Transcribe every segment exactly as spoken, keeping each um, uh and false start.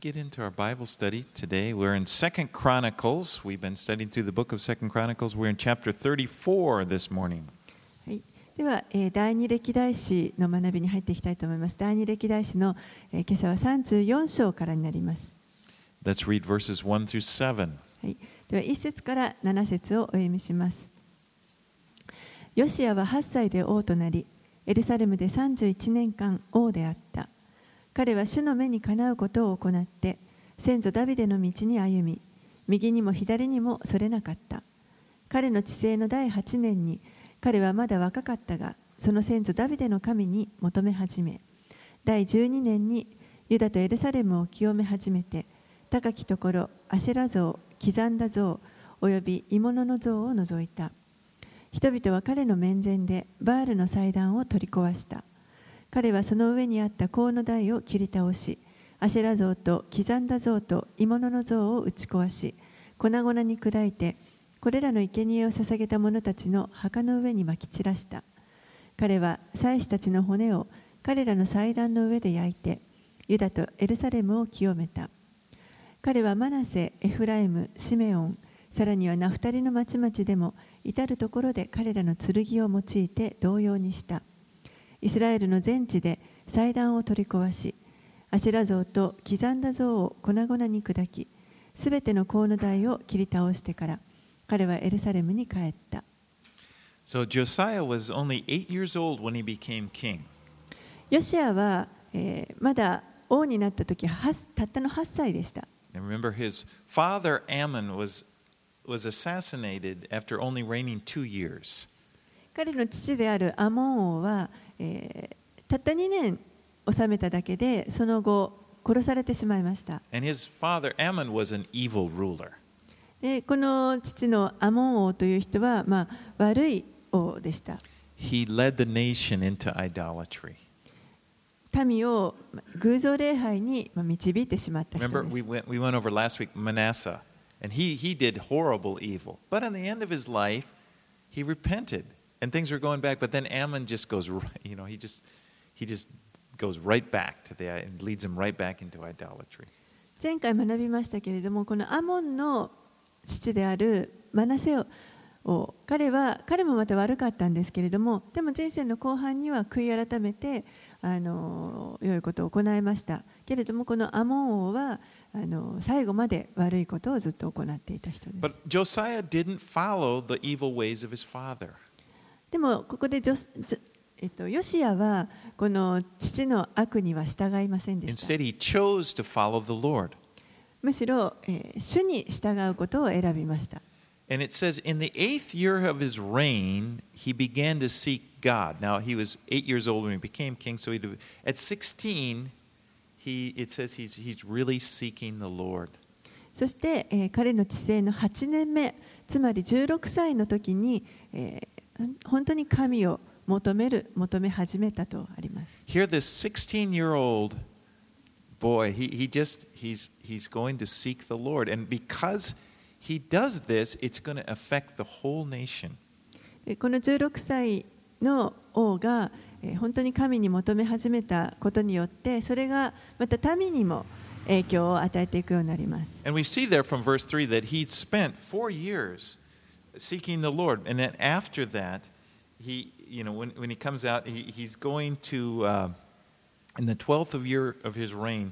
get into our Bible study today. We're in Second Chronicles. We've been studying through the book of Second Chronicles. We're in chapter thirty-four this morning. はい、では、えー、第二歴代史の学びに入っていきたいと思います。第二歴代史の、えー、今朝はさんじゅうよん章からになります。 Let's read verses one through seven. はい、ではいち節からなな節をお読みします。ヨシアははっさいで王となり、エルサレムでさんじゅういちねんかん王であった。彼は主の目にかなうことを行って、先祖ダビデの道に歩み、右にも左にもそれなかった。彼の治世のだいはちねんに、彼はまだ若かったが、その先祖ダビデの神に求め始め、だいじゅうにねんにユダとエルサレムを清め始めて、高きところ、アシェラ像、刻んだ像、および鋳物の像を除いた。人々は彼の面前でバールの祭壇を取り壊した。彼はその上にあった香の台を切り倒し、アシェラ像と刻んだ像と鋳物の像を打ち壊し、粉々に砕いて、これらの生贄を捧げた者たちの墓の上にまき散らした。彼は祭司たちの骨を彼らの祭壇の上で焼いて、ユダとエルサレムを清めた。彼はマナセ、エフライム、シメオン、さらにはナフタリの町々でも至るところで彼らの剣を用いて同様にした。イスラエルの全地で祭壇を取り壊し、アシェラ像と刻んだ像を粉々に砕き、すべての香の台を切り倒してから、彼はエルサレムに帰った。 So Josiah was only eight years old when he became king. ヨシアは、えー、まだ王になった時はたったのはっさいでした。 And remember, his father Ammon was was assassinated after only reigning two years. 彼の父であるアモン王は、えー、たったにねん治めただけで、その後殺されてしまいました。 And his father Ammon was an evil ruler. でこの父のアモン王という人は、まあ、悪い王でした。 He led the nation into idolatry. 民を偶像礼拝に導いてしまった人です。 Remember, we went we went over last week Manasseh, and he he did horrible evil. But at the end of his life, he repented, and things were going back. But then Ammon just goes, you know, he just he just goes right back to the and leads him right back into idolatry. 前回学びましたけれども、このアモンの父であるマナセを、彼は彼もまた悪かったんですけれども、でも人生の後半には悔い改めてあの良いことを行いましたけれども、このアモン王はあの最後まで悪いことをずっと行っていた人です。 But Josiah didn't follow the evil ways of his father. でもここでジョジョ、えっと、ヨシアはこの父の悪には従いませんでした。 Instead, he chose to follow the Lord. むしろ、えー、主に従うことを選びました。 And it says, in the eighth year of his reign, he began to seek God. Now, he was eight years old when he became king, so he, at sixteen, he, it says he's, he's really seeking the Lord. そして、えー、彼の治世のはちねんめ、つまりじゅうろくさいの時に、えー、本当に神を求める、求め始めたとあります。 Here, this sixteen-year-old boy, he, he just, he's, he's going to seek the Lord. And because he does this, it's going to affect the whole nation. このじゅうろくさいの王が本当に神に求め始めたことによって、それがまた民にも影響を与えていくようになります。 And we see there from verse three that he'd spent four years seeking the Lord. And then after that, he, you know, when, when he comes out, he, he's going to, uh, in the twelfth of year of his reign,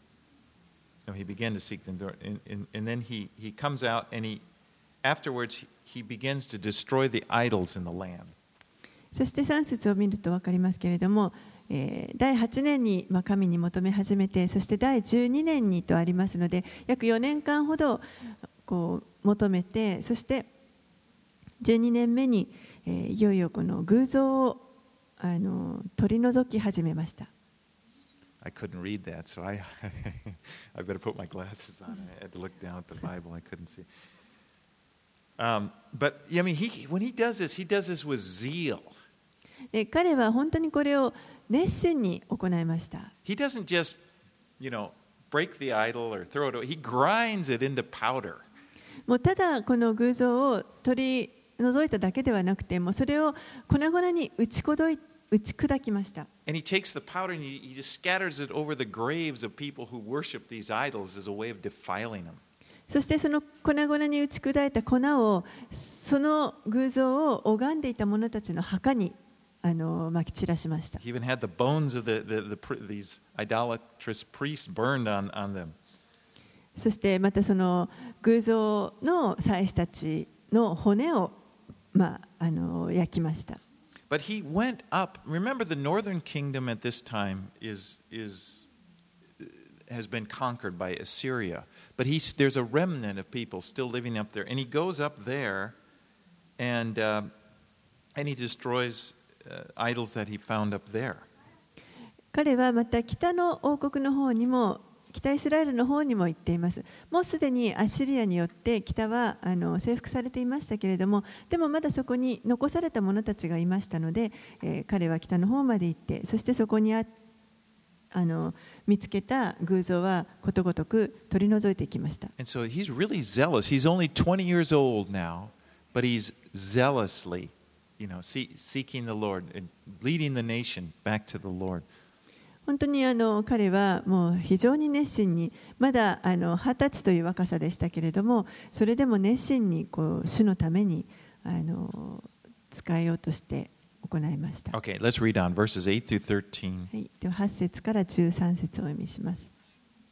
no, he began to seek the Lord. And, and, and then he, he comes out and he, afterwards, he begins to destroy the idols in the land. そしてさん節を見ると分かりますけれども、えー、だいはちねんに、まあ、神に求め始めて、そしてだいじゅうにねんにとありますので、約よねんかんほどこう求めて、そしてじゅうにねんめに、えー、いよいよこの偶像をあの取り除き始めました。 I couldn't read that, so I, I better put my glasses on. I had to look down at the Bible. I couldn't see. Um, but I mean, he, when he does this, he does this with zeal. で彼は本当にこれを熱心に行いました。 He doesn't just, you know, break the idol or throw it away. He grinds it into powder. もうただこの偶像を取り除いただけではなくて、もうそれを粉々に打ち砕い打ち砕きました。 And he takes the powder and he, he just scatters it over the graves of people who worship these idols as a way of defiling them. そしてその粉々に打ち砕いた粉をその偶像を拝んでいた者たちの墓にあの撒き散らしました。 He even had the bones of the, the, the, these idolatrous priests burned on, on them. そしてまたその偶像の祭司たちの骨を、まあ、あの焼きました。 But he went up. Remember, the northern kingdom at this time is, is, has been conquered by Assyria. But he's, there's a remnant of people still living up there. And he goes up there and, uh, and he destroys uh, idols that he found up there. 彼はまた北の王国の方にも北イスラエルの方にも行っています。もうすでにアッシリアによって北はあの征服されていましたけれども、でもまだそこに残された者たちがいましたので、えー、彼は北の方まで行って、そしてそこにああの見つけた偶像はことごとく取り除いていきました。 And so he's really zealous. He's only twenty years old now, but he's zealously, you know, seeking the Lord and leading the nation back to the Lord. 本当にあの彼はもう非常に熱心に、まだあの二十歳という若さでしたけれども、それでも熱心にこう主のためにあの使えようとして行いました。 Okay, let's read on verses eight through thirteen. はい、でははち節からじゅうさん節をお読みします。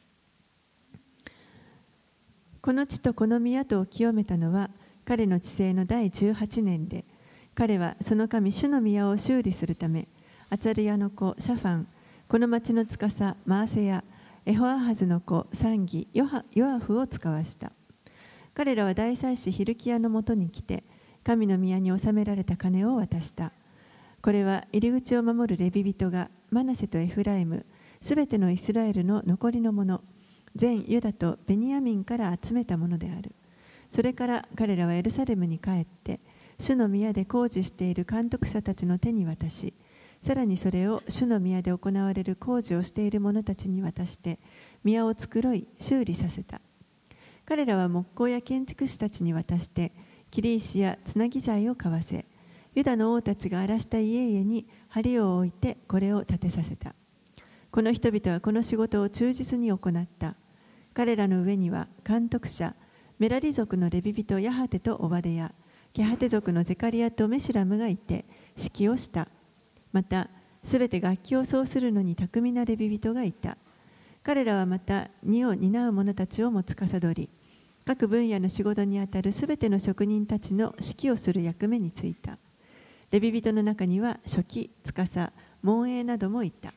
この地とこの宮とを清めたのは彼の治世の第じゅうはちねんで、彼はその神主の宮を修理するため、アツァリヤの子シャファン、この町の司マーセヤ、エホアハズの子サンギ、ヨハヨアフを使わした。彼らは大祭司ヒルキヤのもとに来て、神の宮に納められた金を渡した。これは入り口を守るレビ人がマナセとエフライム、すべてのイスラエルの残りのもの、全ユダとベニヤミンから集めたものである。それから彼らはエルサレムに帰って、主の宮で工事している監督者たちの手に渡し、さらにそれを主の宮で行われる工事をしている者たちに渡して、宮を繕い修理させた。彼らは木工や建築士たちに渡して、切り石やつなぎ材を買わせ、ユダの王たちが荒らした家々に梁を置いてこれを建てさせた。この人々はこの仕事を忠実に行った。彼らの上には監督者、メラリ族のレビ人ヤハテとオバデヤ、ケハテ族のゼカリアとメシュラムがいて指揮をした。また、すべて楽器を奏するのに巧みなレビ人がいた。彼らはまた、荷を担う者たちをも司り、各分野の仕事にあたるすべての職人たちの指揮をする役目に就いた。レビ人の中には書記、司、門営などもいた。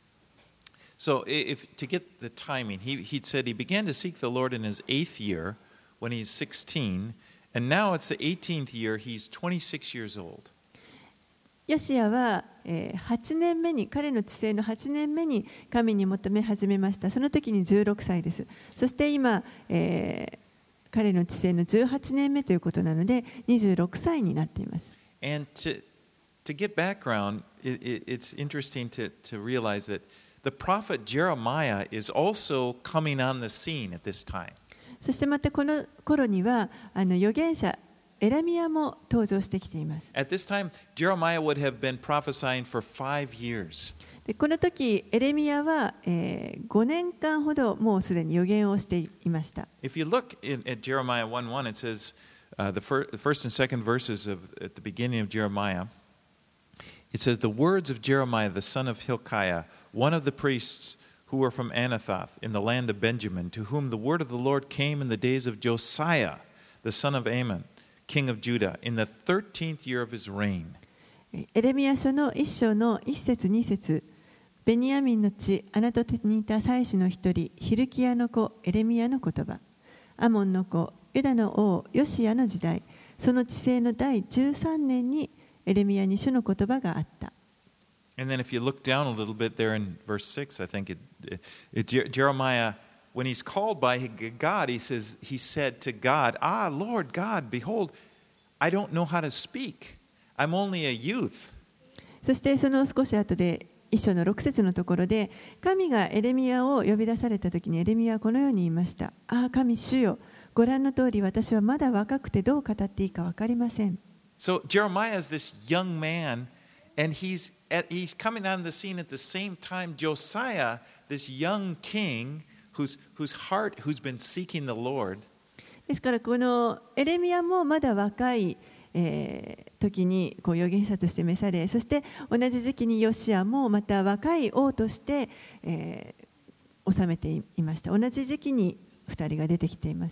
So, if to get the timing, he he said he began to seek the Lord in his eighth year when he's sixteen, and now it's the eighteenth year. He's twenty-six years old. ヨシアははちねんめに、彼の治世のはちねんめに神に求め始めました。その時にじゅうろくさいです。そして今、えー、彼の治世のじゅうはちねんめということなのでにじゅうろくさいになっています。 And to to get background, it, it, it's interesting to to realize that the prophet Jeremiah is also coming on the scene at this time. そしてまたこの頃にはあの預言者エレミヤも登場してきています。 At this time, Jeremiah would have been prophesying for five years. でこの時エレミヤは、えー、ごねんかんほどもうすでに預言をしていました。 If you look in, at Jeremiah one one, it says uh, the, fir- the first and second verses of at the beginning of Jeremiah. It says the words of Jeremiah the son of Hilkiah, one of the priests who were from Anathoth in the land of Benjamin, to whom the word of the Lord came in the days of Josiah, the son of Ammon, king of Judah, in the thirteenth year of his reign. エレミヤ書の一章の一節二節、ベニヤミンの地アナトテにいた祭司の一人ヒルキヤの子エレミヤの言葉、アモンの子ユダの王ヨシアの時代、その治世の第じゅうさんねんにエレミヤに主の言葉があった。 And then if you look down a little bit there in verse six, I think it, it, it, Jeremiah, when he's called by God, he says, he said to God, Ah, Lord God, behold, I don't know how to speak. I'm only a youth. そしてその少し後で一章のろく節のところで、神がエレミヤを呼び出された時にエレミヤはこのように言いました。ああ、神主よ、ご覧の通り私はまだ若くてどう語っていいか分かりません。 So Jeremiah is this young man, And he's, at, he's coming on the scene at the same time Josiah, this young king whose, whose heart, who's been seeking the Lord. ですからこのエレミヤもまだ若い、えー、時にこう預言者として召され、そして同じ時期にヨシアもまた若い王として、えー、治めていました。同じ時期にふたりが出てきています。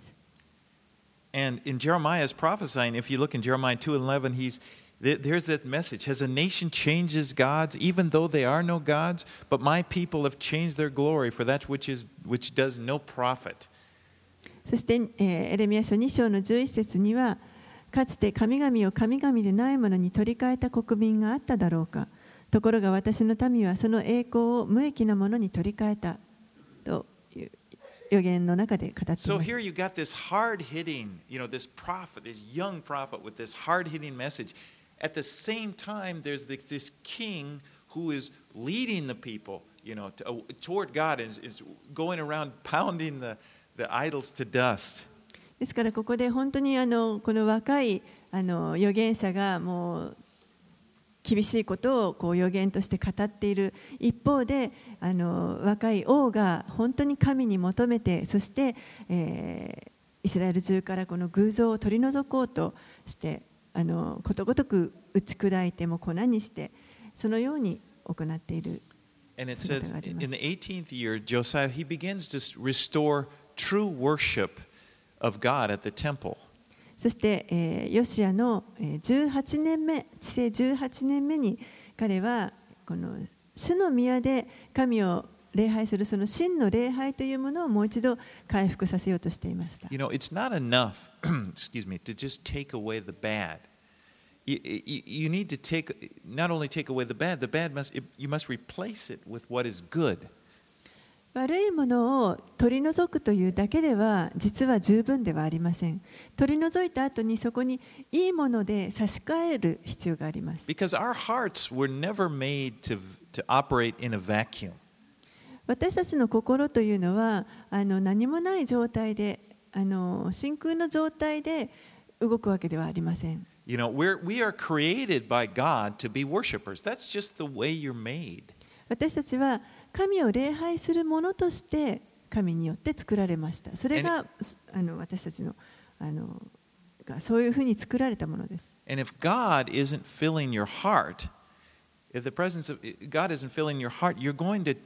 And in Jeremiah's prophesying, if you look in Jeremiah two eleven, he's there's that message. Has a nation changed its gods, even though they are no gods? But my people have changed their glory for that which is which does no profit. そして、えー、エレミヤ書に章のじゅういち節には、かつて神々を神々でないものに取り替えた国民があっただろうか。ところが私の民はその栄光を無益なものに取り替えたという預言の中で語っています。 So here you got this hard-hitting, you know, this prophet, this young prophet with this hard-hitting message. At the same time, there's this, this king who is leading the people, you know, to, uh, toward God and is, is going around pounding the, the idols to dust. ですからここで本当にあのこの若いあの預言者がもう厳しいことをこう預言として語っている一方で、あの若い王が本当に神に求めて、そして、えー、イスラエル中からこの偶像を取り除こうとして、あのことごとく打ち砕いても粉にして、そのように行っている姿があります。 And it says in the eighteenth year, Josiah, he begins to restore true worship of God at the temple. そして、えー、ヨシアのじゅうはちねんめ、治世じゅうはちねんめに彼はこの主の宮で神を礼拝するその真の礼拝というものをもう一度回復させようとしていました。 You know, it's not enough, excuse me, to just take away the bad. You, you, you need to take, not only take away the bad, the bad must, you must replace it with what is good. 悪いものを取り除くというだけでは実は十分ではありません。取り除いた後にそこにいいもので差し替える必要があります。 Because our hearts were never made to, to operate in a vacuum. 私たちの心というのはあの何もない状態で、あの真空の状態で動くわけではありません。 You know, we're, we are created by God to be worshipers. That's just the way you're made. 私たちは神を礼拝するものとして神によって作られました。それがあの私たちのあのがそういうふうに作られたものです。 And if God isn't filling your heart, if the presence of God isn't filling your heart, you're going to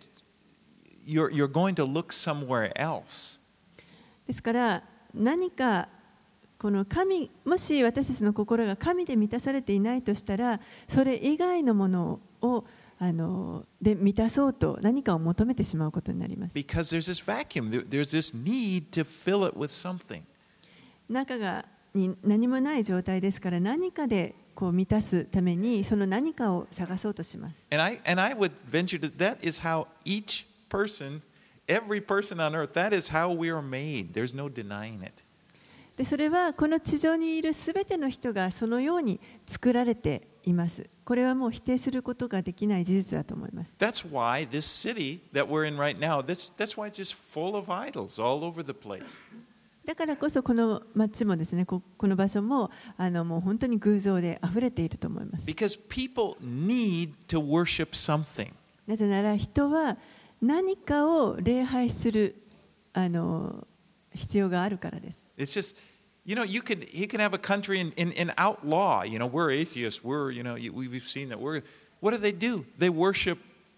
you're you're going to look somewhere else. ですから何かこの神、もし私たちの心が神で満たされていないとしたら、それ以外のものをあので満たそうと何かを求めてしまうことになります。 Because there's this vacuum, there, there's this need to fill it with something. 中がに何もない状態ですから、何かでこう満たすためにその何かを探そうとします。 And I and I would venture to that is how each person, every person on earth, that is how we are made. There's no denying it. でそれはこの地上にいるすべての人がそのように作られています。これはもう否定することができない事実だと思います。 That's why this city that we're in right now, that's, that's why it's just full of idols all over the place. だからこそこの町もですね、こ, この場所もあのもう本当に偶像で溢れていると思います。 Because people need to worship something. なぜなら人は何かを礼拝するあの必要があるからです。 It's just, you know, you could you can have a country in, in, in outlaw. You know, we're atheists. We're, you know, we've seen that. We're, what do they do? They worship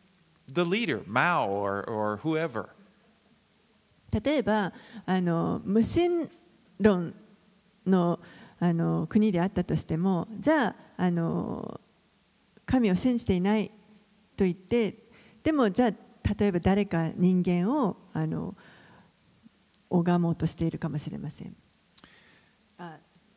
the leader, Mao or, or whoever. 例えばあの無神論の、あの国であったとしても、じゃあ、あの神を信じていないと言って、でもじゃあ例えば誰か人間をあの拝もうとしているかもしれません。あ、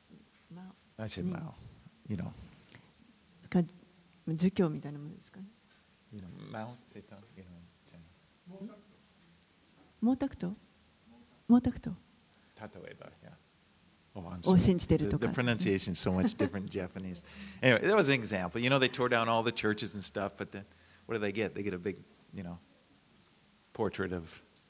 I said Mao, you know. か儒教みたいなものですかね。 You know, Mao Zedong, you know. 毛沢東？毛沢東？ 例えば、yeah. Oh, I'm を sorry. 信じている The, と the か。 pronunciation is so much different in Japanese. Anyway, that was an example. You know, they tore down all the churches and stuff, but then what do they get? They get a big, you know, portrait of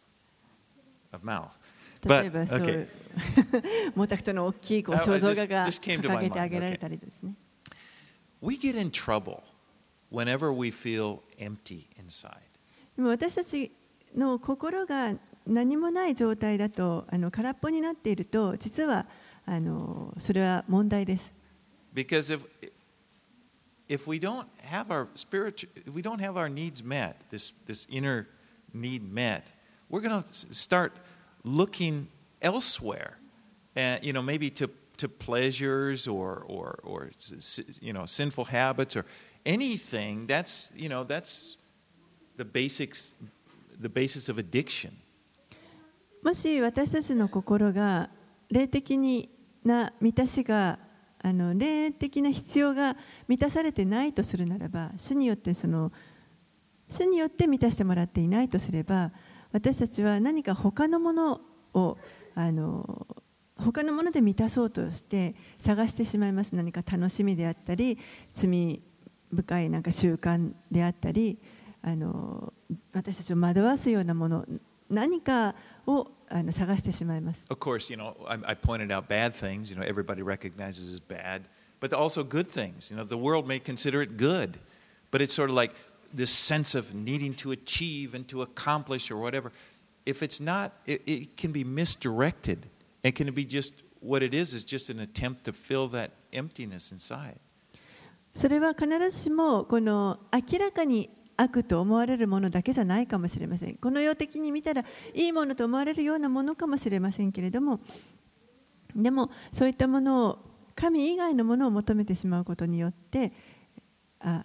of Mao. 例えばそういう毛沢東の大きいこう肖像画が掲げてあげられたりですね。 We get in trouble whenever we feel empty inside. でも私たちの心が何もない状態だと、あの空っぽになっていると、実はあのそれは問題です。 Because if if we don't have our spiritual, if we don't have our needs met, this this inner need met, we're going to start looking elsewhere, and you know maybe to to pleasures or or or you know sinful habits or anything that's you know that's the basics, the basis of addiction. もし私たちの心が霊的な満たしがあの霊的な必要が満たされてないとするならば、主によってその主によって満たしてもらっていないとすれば、私たちは何か他のものをあの他のもので満たそうとして探してしまいます。何か楽しみであったり、罪深いなんか習慣であったり、あの私たちを惑わすようなもの、何かをあの探してしまいます。 Of course, you know, I, I pointed out bad things. You know, everybody recognizes as bad, but also good things. You know, the world may consider it good, but it's sort of like this sense of needing to achieve and to accomplish or whatever. If it's not, it, it can be misdirected. It can be just what it is is just an attempt to fill that emptiness inside. それは必ずしもこの明らかに悪と思われるものだけじゃないかもしれません。この世的に見たらいいものと思われるようなものかもしれませんけれども、でもそういったものを神以外のものを求めてしまうことによって、あ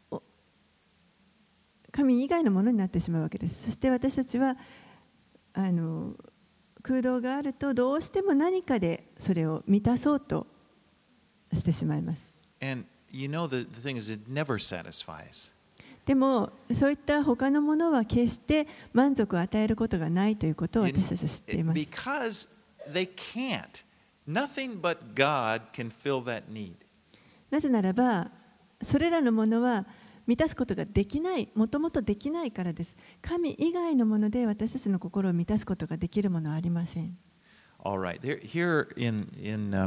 神以外のものになってしまうわけです。そして私たちはあの空洞があるとどうしても何かでそれを満たそうとしてしまいます。 And you know the, the thing is it never satisfies. でもそういった他のものは決して満足を与えることがないということを私たちは知っています。 Because they can't. Nothing but God can fill that need. なぜならばそれらのものは満たすことができない、もともとできないからです。神以外のもので私たちの心を満たすことができるものはありません。 All right. Here, here in, in uh,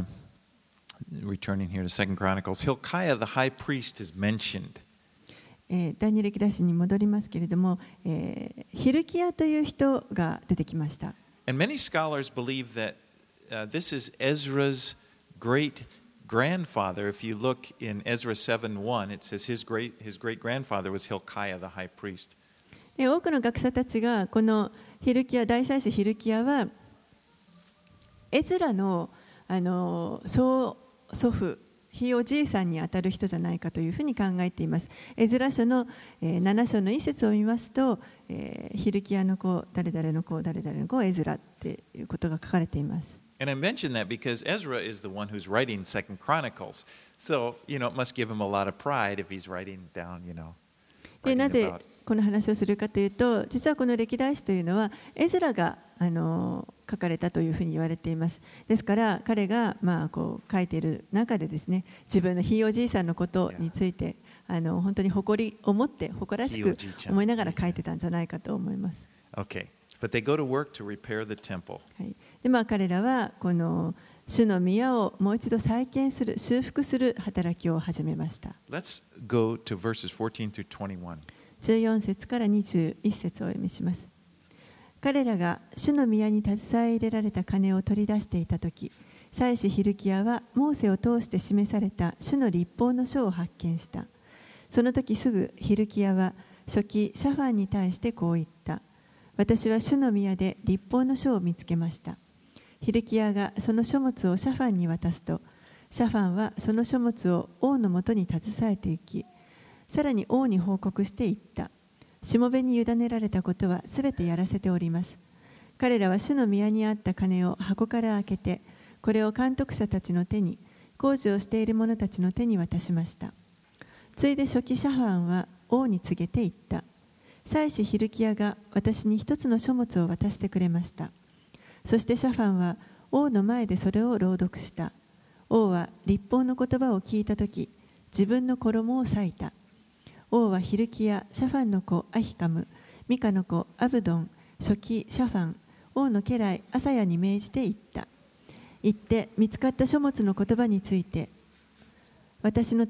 returning here to Second Chronicles, Hilkiah the high priest is mentioned. えー、第二歴代史に戻りますけれども、えー、ヒルキヤという人が出てきました。 And many scholars believe that uh, this is Ezra's great grandfather. If you look in Ezra seven one, it says his great his great grandfather was Hilkiah the high priest. 多くの学者たちがこのヒルキヤ、大祭司ヒルキヤはエズラのあの曽祖父、ひいおじいさんにあたる人じゃないかというふうに考えています。エズラ書の、えー、なな章の一節を見ますと、えー、ヒルキヤの子、誰々の子、誰々の子、エズラっていうことが書かれています。 And I mention that because Ezra is the one who's writing Second Chronicles. So, you know, it must give him a lot of pride if he's writing down, you know. で、なぜこの話をするかというと、実はこの歴代史というのはエズラがあの書かれたというふうに言われています。ですから彼がまあこう書いている中でですね、自分のひいおじいさんのことについてあの本当に誇りを持って誇らしく思いながら書いてたんじゃないかと思います。 Okay, but they go to work to repair the temple. はい。でまあ彼らはこの主の宮をもう一度再建する、修復する働きを始めました。 Let's go to verses fourteen through twenty-one. じゅうよん節からにじゅういち節をお読みします。彼らが主の宮に携え入れられた金を取り出していたとき、祭司ヒルキヤはモーセを通して示された主の律法の書を発見した。その時すぐヒルキヤは書記シャファンに対してこう言った。私は主の宮で律法の書を見つけました。ヒルキヤがその書物をシャファンに渡すと、シャファンはその書物を王のもとに携えて行き、さらに王に報告して言った。しもべに委ねられたことはすべてやらせております。彼らは主の宮にあった金を箱から開けて、これを監督者たちの手に、工事をしている者たちの手に渡しました。ついで書記シャファンは王に告げて言った。祭司ヒルキヤが私に一つの書物を渡してくれました。そしてシャファンは王の前でそれを朗読した。王は律法の言葉を聞いたとき、自分の衣を裂いた。王はヒルキヤ、シャファンの子アヒカム、ミカの子アブドン、書記シャファン、王の家来アサヤに命じて言った。言って見つかった書物の言葉について、私のため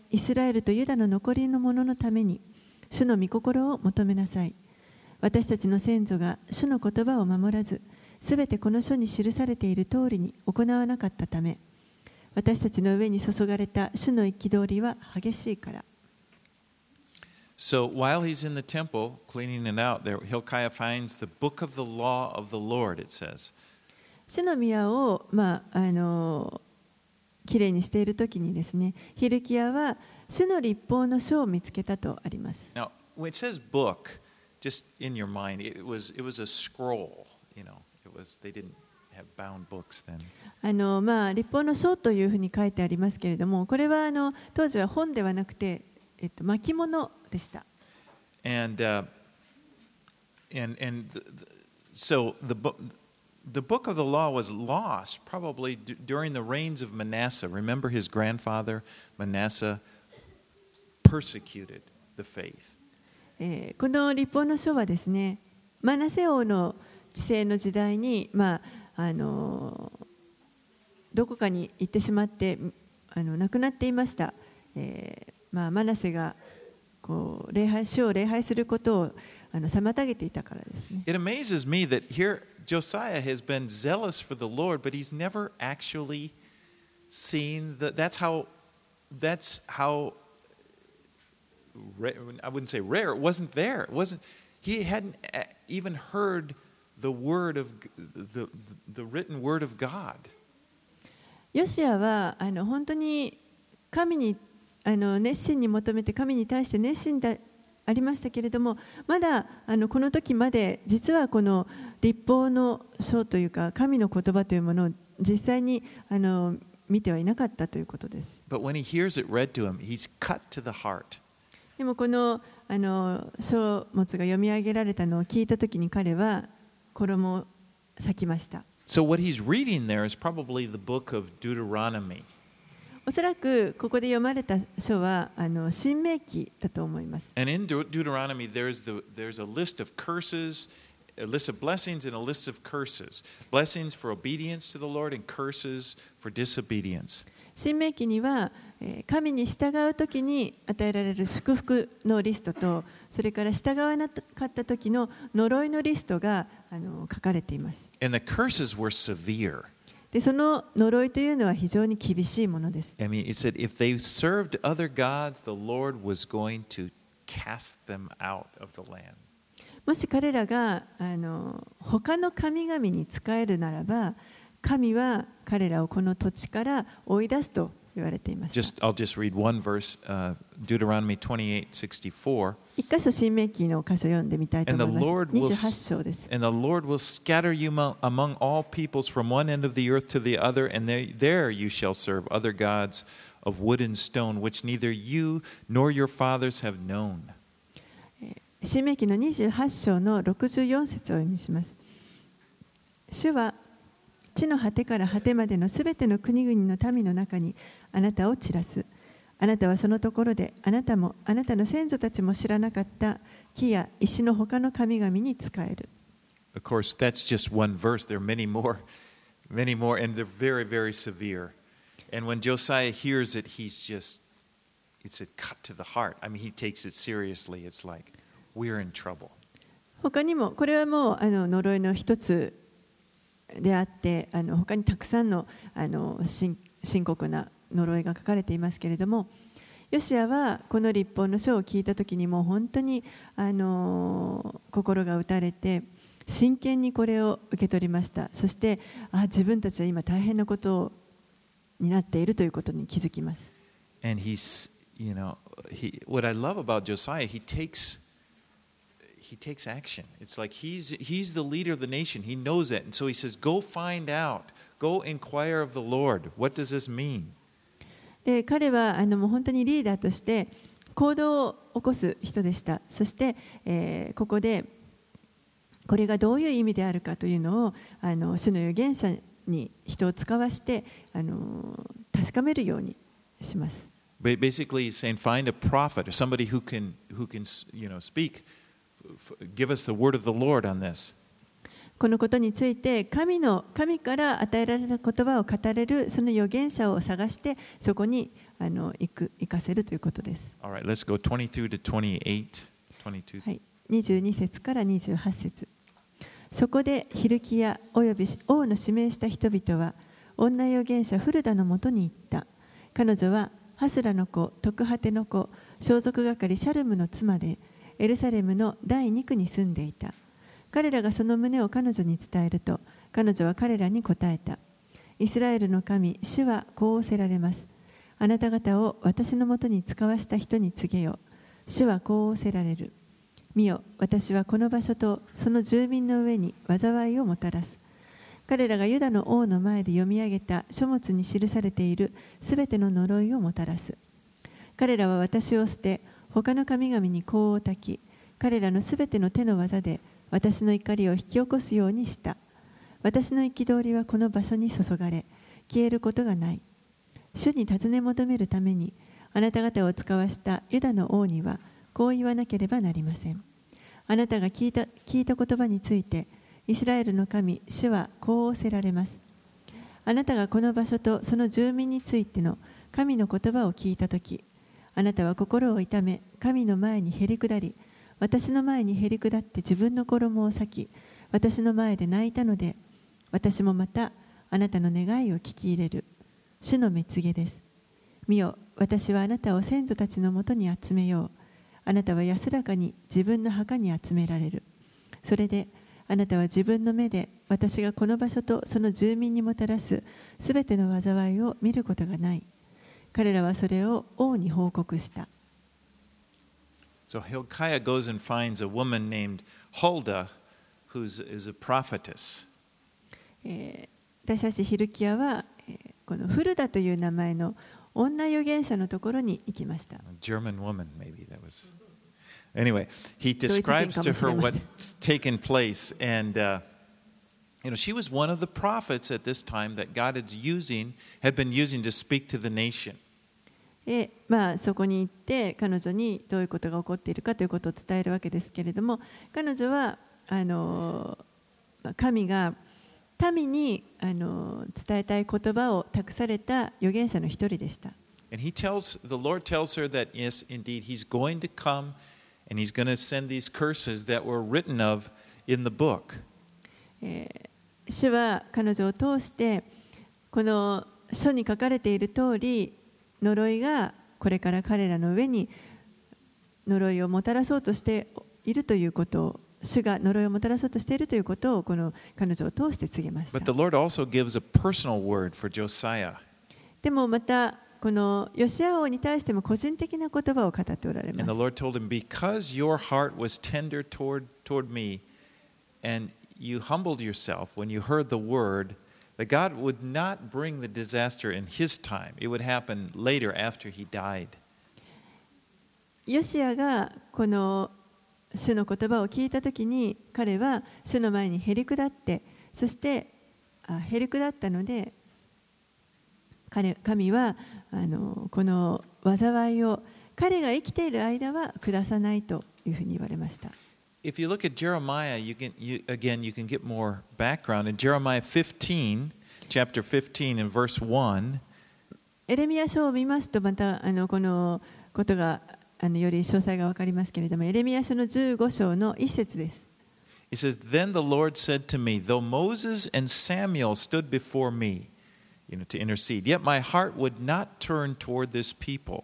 イスラエルとユダの残りの者のために主の御心を求めなさい。私たちの先祖が主の言葉を守らず、すべてこの書に記されている通りに行わなかったため、私たちの上に注がれた主の憤りは激しいから。 So while he's in the temple cleaning it out, there Hilkiah finds the book of the law of the Lord, it says. 主の宮を、まあ、あのきれいにしているときにですね、ヒルキヤは主の律法の書を見つけたとあります。 Now, when it says book, just in your mind, it was it was a scroll. You know, it was they didn't have bound books then. あのまあ律法の書というふうに書いてありますけれども、これはあの当時は本ではなくて、えっと巻物でした。 And uh, and and the, the, so the book. The book of the law was lost probably d- during the reigns of Manasseh. Remember, his grandfather Manasseh persecuted the faith. えー、この律法の書はですね、マナセ王の治世の時代に、まああのー、どこかに行ってしまってあの亡くなっていました。えーまあ、マナセがこう礼拝主を礼拝することをあの妨げていたからですね。 It amazes me that here Josiah has been zealous for the Lord, but he's never actually seen that. That's how. That's how. I wouldn't say rare. It wasn't there. It wasn't. He hadn't even heard the word of the the written word of God. ヨシアはあの本当に神にあの熱心に求めて神に対して熱心だありましたけれども、まだあのこの時まで実はこの律法の書というか神の言葉というものを実際にあの見てはいなかったということです。 But when he hears it read to him, he's cut to the heart. でもこのあの書物が読み上げられたのを聞いた時に彼は衣を裂きました。 So what he's reading there is probably the book of Deuteronomy. おそらくここで読まれた書はあの新明記だと思います。 And in De- Deuteronomy, there's the there's a list of curses, a list of blessings, and a list of curses. Blessings for obedience to the Lord, and curses for disobedience. 新明記にはえー神に従うときに与えられる祝福のリストと、それから従わなかった時の呪いのリストがあの書かれています。 And the curses were severe. で、その呪いというのは非常に厳しいものです。 I mean, it said if they served other gods, the Lord was going to cast them out of the land. もし彼らがあの他の神々に仕えるならば、神は彼らをこの土地から追い出すと言われています。 Just, I'll just read one verse, uh, Deuteronomy twenty-eight sixty-four. 一箇所新明記の箇所を読んでみたいと And 思 the いま Lord す。に will, じゅうはち章です。 and the Lord will scatter you among, among all peoples from one end of the earth to the other, and they, there you shall serve other gods of wood and stone, which neither you nor your fathers have known. 新明記のにじゅうはち章のろくじゅうよん節をお読みします。主は地の果てから果てまでのすべての国々の民の中にあなたを散らす。あなたはそのところであなたもあなたの先祖たちも知らなかった木や石の他の神々に仕える。 Of course, that's just one verse. There are many more, many more, and they're very, very severe. And when Josiah hears it, he's just, it's a cut to the heart. I mean, he takes it seriously. It's like, we're in trouble. 他にもこれはもうあの呪いの一つであって、あの他にたくさんのあの深刻な呪いが書かれていますけれども、ヨシアはこの律法の書を聞いたときにもう本当にあの心が打たれて真剣にこれを受け取りました。そしてあ自分たちは今大変なことになっているということに気づきます。 And he's, you know, he, what I love about Josiah, he takes, he takes action. It's like he's, he's the leader of the nation. He knows that. And so he says, go find out. Go inquire of the Lord. What does this mean? で彼はあのもう本当にリーダーとして行動を起こす人でした。そして、えー、ここでこれがどういう意味であるかというのをあの主の預言者に人を使わしてあの確かめるようにします。 Basically, he's saying, find a prophet or somebody who can, who can, you know, speak. Give us the word of the Lord on this. このことについて神の神から与えられた言葉を語れるその預言者を探してそこにあの行く行かせるということです。 All right, let's go twenty-two to twenty-eight. twenty-two. はい、にじゅうに節からにじゅうはち節。そこでヒルキヤおよび王の指名した人々は女預言者フルダのもとに行った。彼女はハスラの子、トクハテの子、装束係シャルムの妻でエルサレムの第二区に住んでいた。彼らがその旨を彼女に伝えると、彼女は彼らに答えた。イスラエルの神、主はこう仰せられます。あなた方を私のもとに使わした人に告げよ。主はこう仰せられる。見よ、私はこの場所とその住民の上に災いをもたらす。彼らがユダの王の前で読み上げた書物に記されているすべての呪いをもたらす。彼らは私を捨て、他の神々に香を焚き、彼らのすべての手の技で私の怒りを引き起こすようにした。私の憤りはこの場所に注がれ、消えることがない。主に尋ね求めるために、あなた方を使わしたユダの王には、こう言わなければなりません。あなたが聞いた、聞いた言葉について、イスラエルの神、主はこう仰せられます。あなたがこの場所とその住民についての神の言葉を聞いたとき、あなたは心を痛め、神の前にへり下り、私の前にへり下って自分の衣を裂き、私の前で泣いたので、私もまたあなたの願いを聞き入れる。主の蜜げです。見よ、私はあなたを先祖たちのもとに集めよう。あなたは安らかに自分の墓に集められる。それで、あなたは自分の目で私がこの場所とその住民にもたらすすべての災いを見ることがない。彼らはそれを王に報告した。 So Hilkiah goes and finds a woman named Huldah, who is a prophetess. えー、私たちヒルキヤは、えー、このフルダという名前の女預言者のところに行きました。 A German woman, maybe that was. Anyway, he describes to her what's taken place, and uh, you know, she was one of the prophets at this time that God is using, had been using to speak to the nation. でまあ、そこに行って彼女にどういうことが起こっているかということを伝えるわけですけれども、彼女はあの神が民にあの伝えたい言葉を託された預言者の一人でした。 And he tells, the Lord tells her that yes, indeed, He's going to come and He's going to send these curses that were written of in the book. えー、主は彼女を通してこの書に書かれている通り、呪いがこれから彼らの上に呪いをもたらそうとしているということを、主が呪いをもたらそうとしているということをこの彼女を通して告げました。 But the Lord also gives a personal word for Josiah. でもまたこのヨシア王に対しても個人的な言葉を語っておられま And す。 the Lord told him, because your heart was tender toward, toward me, and you humbled yourself when you heard the word, that God would not bring the disaster in His time. It would happen later after He died. ヨシアがこの主の言葉を聞いたときに、彼は主の前にへり下って、そしてあへり下ったので、彼神はあのこの災いを彼が生きている間は下さないというふうに言われました。 If you look at Jeremiah, you can, you, again, you can get more background. In Jeremiah fifteen, chapter fifteen, and verse one, エレミヤ書を見ますと、またあのこのことがあのより詳細が分かりますけれども、エレミヤ書のじゅうご章の一節です。 it says, Then the Lord said to me, Though Moses and Samuel stood before me, you know, to intercede, yet my heart would not turn toward this people.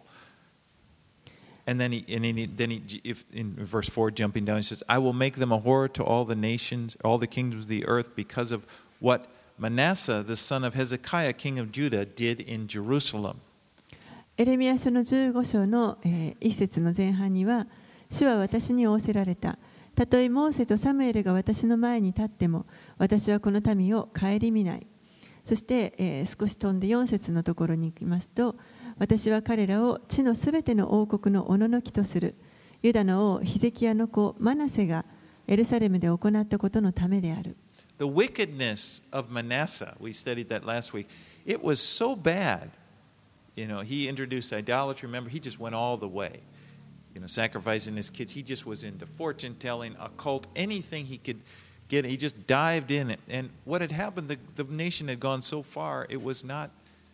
And then he, and then he, then he if, in verse four, jumping down, he says, I will make them a horror to all the nations, all the kingdoms of the earth, because of what Manasseh, the son of Hezekiah, king of Judah, did in Jerusalem. エレミヤ書のじゅうご章の、えー、一節の前半には、主は私に仰せられた。たとえモーセとサムエルが私の前に立っても、私はこの民を顧みない。そして、えー、少し飛んでよん節のところに行きますと、私は彼らを地のすべての王国のおののきとする。ユダの王ヒゼキヤの子マナセがエルサレムで行ったことのためである。 The wickedness of Manasseh, we studied that last week, it was so bad. You know, he introduced idolatry. Remember, he just went all the way. You know, sacrificing his kids. He just was into fortune telling, occult, anything he could get he just dived in it. And what had happened, the, the nation had gone so far, it was not,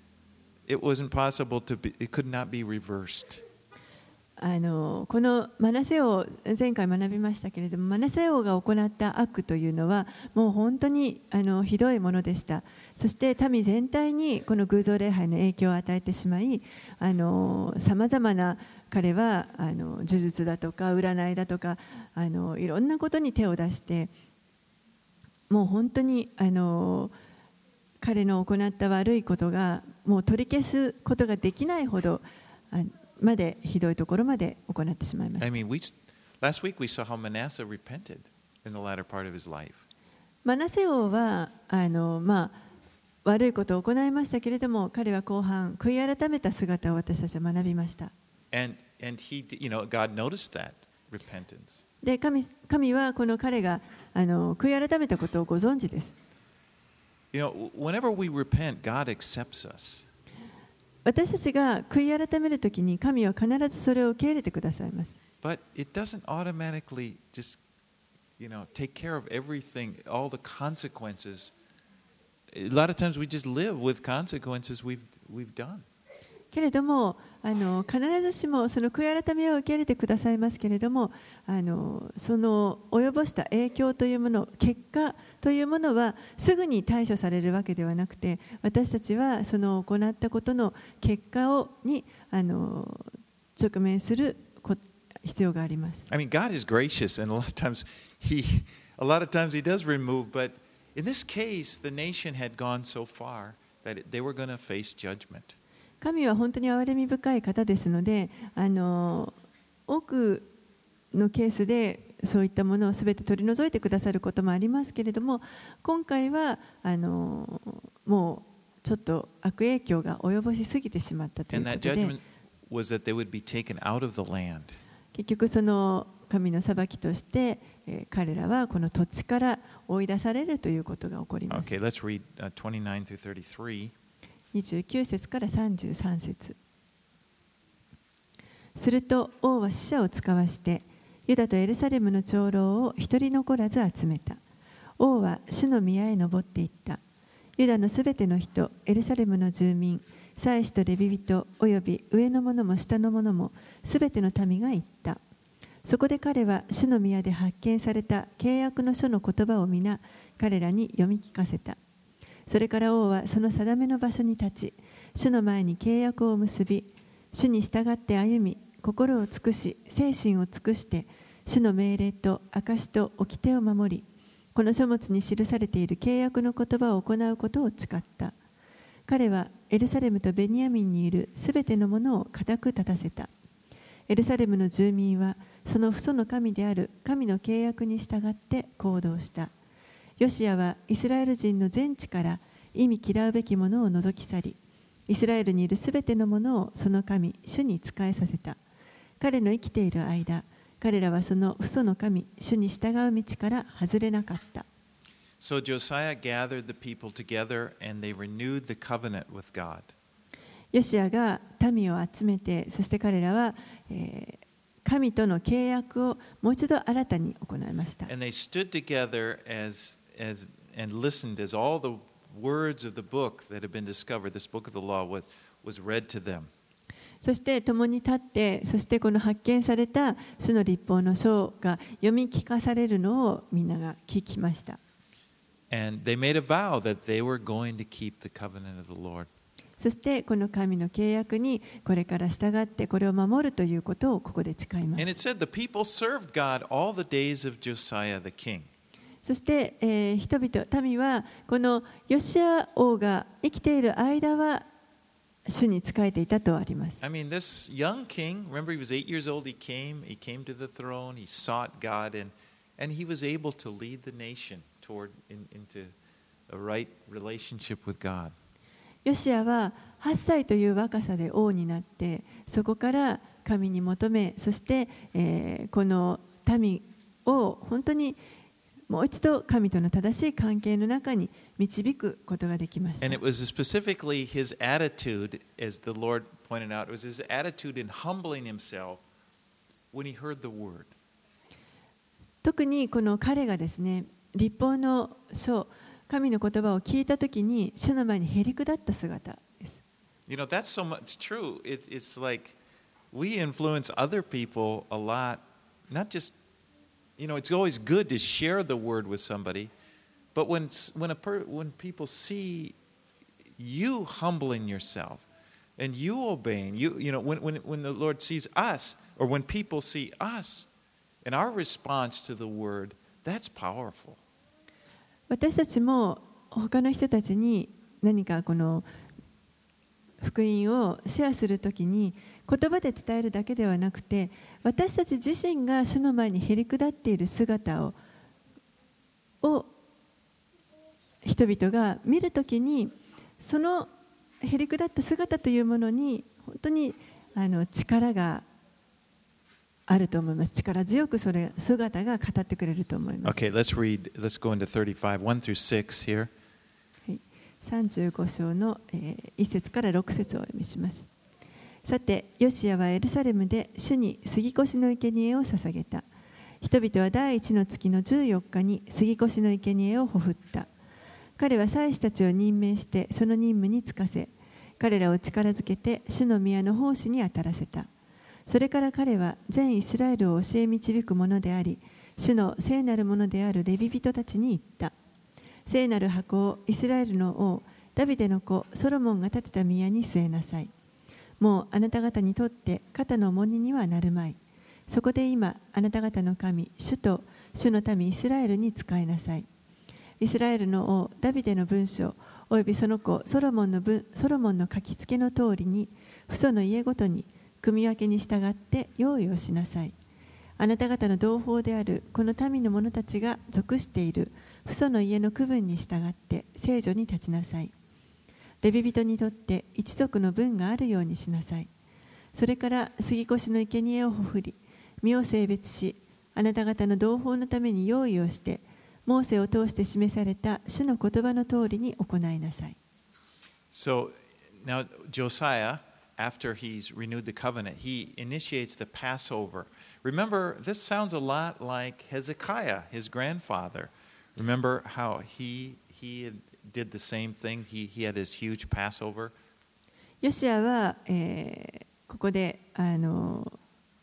it wasn't possible to be, it could not be reversed. あのこのマナセ王、前回学びましたけれども、マナセ王が行った悪というのはもう本当にあのひどいものでした。そして民全体にこの偶像礼拝の影響を与えてしまい、さまざまな彼はあの呪術だとか占いだとかあのいろんなことに手を出して、もう本当にあの彼の行った悪いことがもう取り消すことができないほどまでひどいところまで行ってしまいました。 I mean, we, last week we saw how Manasseh repented in the latter part of his life. マナセ王はあの、まあ、悪いことを行いましたけれども、彼は後半悔い改めた姿を私たちは学びました。 And, and he, you know, God noticed that repentance. で 神, 神はこの彼があの悔い改めたことをご存知です。 You know, whenever we repent, God accepts us. 私たちが悔い改めるときに神は必ずそれを受け入れてくださいます。 But it doesn't automatically just, you know, take care of everything, all the consequences. A lot of times we just live with consequences we've, we've done. けれどもあの必ずしもその悔い改めを受け入れてくださいますけれども、あのその及ぼした影響というもの、結果というものはすぐに対処されるわけではなくて、私たちはその行ったことの結果をにあの直面する必要があります。 I mean, God is gracious, and a lot of times He, a lot of times He does remove, but in this case, the nation had gone so far that they were going to face judgment. 神は本当に憐れみ深い方ですので、あの多くのケースでそういったものをすべて取り除いてくださることもありますけれども、今回はあのもうちょっと悪影響が及ぼしすぎてしまったということで、結局その神の裁きとして、えー、彼らはこの土地から追い出されるということが起こります。 Okay, let's read, uh, twenty-nine through thirty-three. にじゅうきゅう節からさんじゅうさん節。すると王は使者を使わしてユダとエルサレムの長老を一人残らず集めた。王は主の宮へ登っていった。ユダのすべての人、エルサレムの住民、祭司とレビ人および上の者も下の者もすべての民が言った。そこで彼は主の宮で発見された契約の書の言葉を皆彼らに読み聞かせた。それから王はその定めの場所に立ち、主の前に契約を結び、主に従って歩み、心を尽くし、精神を尽くして、主の命令と証と掟を守り、この書物に記されている契約の言葉を行うことを誓った。彼はエルサレムとベニヤミンにいるすべてのものを固く立たせた。エルサレムの住民はその父祖の神である神の契約に従って行動した。ヨシアはイスラエル人の全地から忌み嫌うべきものを除き去り、イスラエルにいるすべてのものをその神、主に仕えさせた。彼の生きている間、彼らはその父祖の神、主に従う道から外れなかった。 So Josiah gathered the people together and they renewed the covenant with God. ヨシアが民を集めて、そして彼らは、えー神との契約をもう一度新たに行いました。 And they stood together as, as, and listened as all the words of the book that had been discovered, this book of the law, was, was read to them. そして共に立って、そしてこの発見された主の律法の書が読み聞かされるのをみんなが聞きました。 And they made a vow that they were going to keep the covenant of the Lord. そしてこの神の契約にこれから従ってこれを守るということをここで誓います。 And it said the people served God all the days of Josiah the king. そして、えー、人々、民はこのヨシア王が生きている間は主に仕えていたとあります。 I mean, this young king, remember he was eight years old, he came, he came to the throne, he sought God, and, and he was able to lead the nation toward in, into a right relationship with God. ヨシアははっさいという若さで王になって、そこから神に求め、そして、えー、この民を本当にもう一度神との正しい関係の中に導くことができました。 And it was specifically his attitude, as the Lord pointed out, it was his attitude in humbling himself when he heard the word. 特にこの彼がですね、 律法の書、神の言葉を聞いたときに主の前にへりくだった姿です。 You know, that's so much true. It's, it's like we influence other people a lot, not just, you know, it's always good to share the word with somebody, but when, when, a per, when people see you humbling yourself and you obeying, you, you know, when, when, when the Lord sees us, or when people see us and our response to the word, that's powerful. 私たちも他の人たちに何かこの福音をシェアするときに言葉で伝えるだけではなくて、私たち自身が主の前にへりくだっている姿をを人々が見るときに、そのへりくだった姿というものに本当にあの力があると思います。力強くそれ姿が語ってくれると思います。 Okay, let's read. Let's go into thirty-five, one through six here. さんじゅうご章のいっ節からろく節をお読みします。さて、ヨシアはエルサレムで主に杉越の生贄を捧げた。人々は第一の月のじゅうよっかに杉越の生贄をほふった。彼は祭司たちを任命してその任務に就かせ、彼らを力づけて主の宮の奉仕に当たらせた。それから彼は全イスラエルを教え導くものであり、主の聖なるものであるレビ人たちに言った。聖なる箱をイスラエルの王ダビデの子ソロモンが建てた宮に据えなさい。もうあなた方にとって肩の重荷にはなるまい。そこで今あなた方の神主と主の民イスラエルに仕えなさい。イスラエルの王ダビデの文書およびその子ソロモンの文ソロモンの書きつけの通りに父祖の家ごとに組み分けに従って用意をしなさい。あなた方の同胞であるこの民の者たちが属している父祖の家の区分に従って聖所に立ちなさい。レビ人にとって一族の分があるようにしなさい。それから杉越の生贄をほふり、身を性別し、あなた方の同胞のために用意をして、モーセを通して示された主の言葉の通りに行いなさい。 So now Josiah, after he's renewed the covenant, he initiates the Passover. Remember, this sounds a lot like Hezekiah, his grandfather. Remember how he he did the same thing? He he had this huge Passover. ヨシアは、えー、ここであの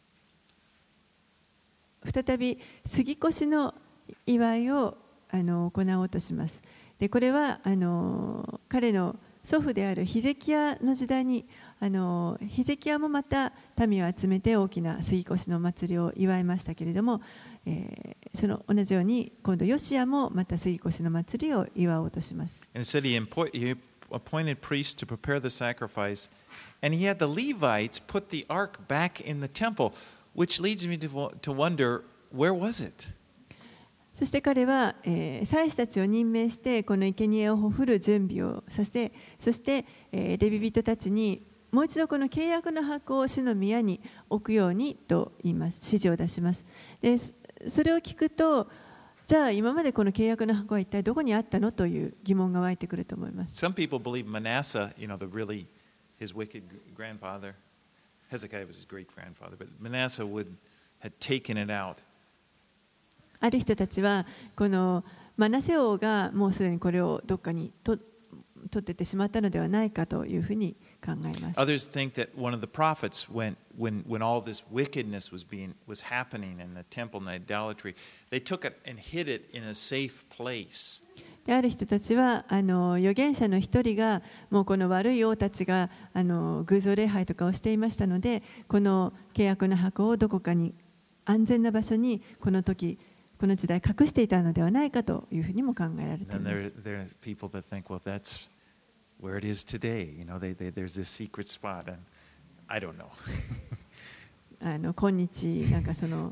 再び杉越の祝いをあの行おうとします。で、これはあの彼の祖父であるヒゼキヤの時代にあのヒゼキヤもまた民を集めて大きな杉越の祭りを祝いましたけれども、えー、その同じように今度ヨシアもまた杉越の祭りを祝おうとします。 And it said he appointed priests to prepare the sacrifice, and he had the Levites put the ark back in the temple, which leads me to, to wonder, where was it? そして彼は、えー、祭司たちを任命してこの生贄をほふる準備をさせ、そして、えー、レビ人たちにもう一度この契約の箱を主の宮に置くようにと言います、指示を出します。で、それを聞くと、じゃあ今までこの契約の箱は一体どこにあったのという疑問が湧いてくると思います。 Some people believe Manasseh, you know, the really his wicked grandfather, Hezekiah was his great grandfather, but Manasseh would had taken it out. ある人たちはこのマナセ王がもうすでにこれをどっかにと取っててしまったのではないかというふうに考えます。 Others think that one of the prophets, when when when all this wickedness was being was happening in the temple and the idolatry, they took it and hid it in a safe place. である人たちはあの預言者の一人がもうこの悪い王たちがあの偶像礼拝とかをしていましたので、この契約の箱をどこかに安全な場所にこの時この時代隠していたのではないかというふうにも考えられています。 And there there are people that think, well, that's where it is today. You know, they, they, there's this secret spot, and I don't know. あの今日なんかその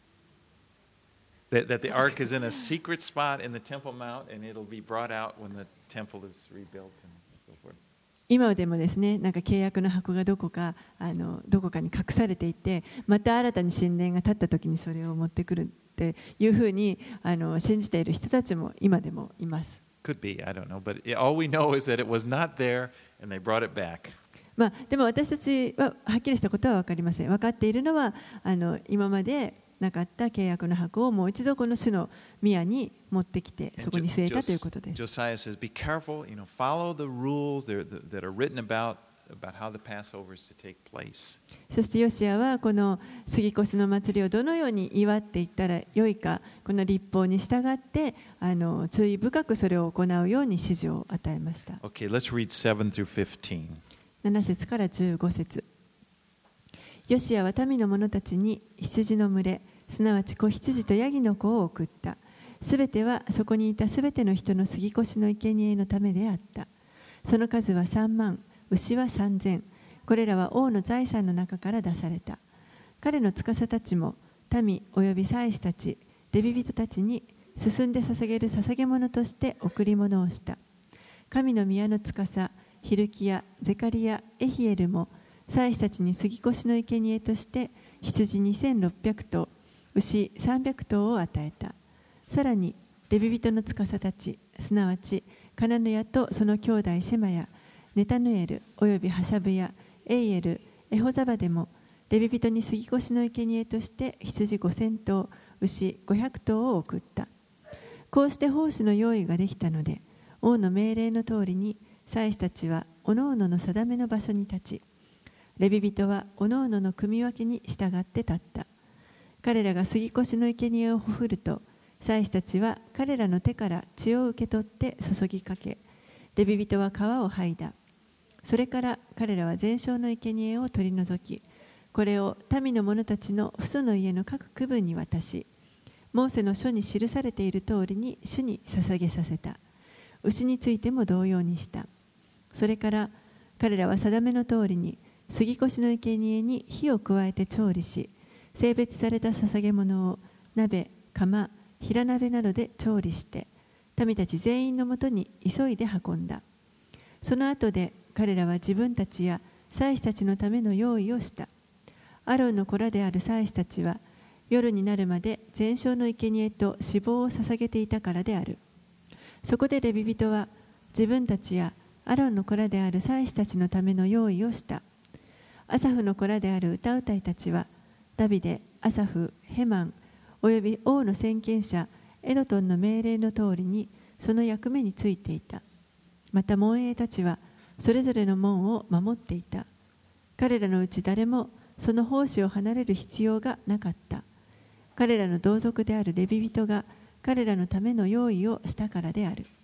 that, that the ark is in a secret spot in the Temple Mount, and it'll be brought out when the temple is rebuilt and so forth. 今でもですね、なんか契約の箱がどこかあのどこかに隠されていて、また新たに神殿が建った時にそれを持ってくるっていうふうにあの信じている人たちも今でもいます。 Could be, I don't know, but all we know is that it was not there, and they brought it back. まあでも私たちははっきりしたことは分かりません。分かっているのはあの今までなかった契約の箱をもう一度この主の宮に持ってきてそこに据えたということです。 Josiah says, "Be careful, you know, follow the rules that are written about about how the Passover is to take place." そしてヨシアはこの杉越の祭りをどのように祝っていったらよいか、この律法に従ってあの注意深くそれを行うように指示を与えました。 Okay, let's read seven through fifteen. なな節からじゅうご節。ヨシアは民の者たちに羊の群れ、すなわち子羊とヤギの子を送った。すべてはそこにいたすべての人の杉越の生贄のためであった。その数は三万、牛は三千。これらは王の財産の中から出された。彼の司たちも民および祭司たち、レビ人たちに進んで捧げる捧げ物として贈り物をした。神の宮の司、ヒルキヤ、ゼカリヤ、エヒエルも祭司たちに杉越の生贄として羊にせんろっぴゃくとう、牛さんびゃくとうを与えた。さらにレビ人の司たち、すなわちカナヌヤとその兄弟シェマヤ、ネタヌエルおよびハシャブヤ、エイエル、エホザバでもレビ人に杉越の生贄として羊ごせんとう、牛ごひゃくとうを送った。こうして奉仕の用意ができたので、王の命令の通りに祭司たちはおのおのの定めの場所に立ち、レビ人はおのおのの組分けに従って立った。彼らが杉越の生贄をほふると、祭司たちは彼らの手から血を受け取って注ぎかけ、レビ人は皮を剥いだ。それから彼らは全焼の生贄を取り除き、これを民の者たちの父祖の家の各区分に渡し、モーセの書に記されている通りに主に捧げさせた。牛についても同様にした。それから彼らは定めの通りに杉越の生贄に火を加えて調理し、性別された捧げ物を鍋、釜、平鍋などで調理して、民たち全員のもとに急いで運んだ。その後で彼らは自分たちや祭司たちのための用意をした。アロンの子らである祭司たちは夜になるまで全焼の生贄と脂肪を捧げていたからである。そこでレビ人は自分たちやアロンの子らである祭司たちのための用意をした。アサフの子らである歌うたいたちはダビデ、アサフ、ヘマンおよび王の先見者エドトンの命令の通りにその役目についていた。また門営たちはそれぞれの門を守っていた。彼らのうち誰もその奉仕を離れる必要がなかった。彼らの同族であるレビ人が彼らのための用意をしたからである。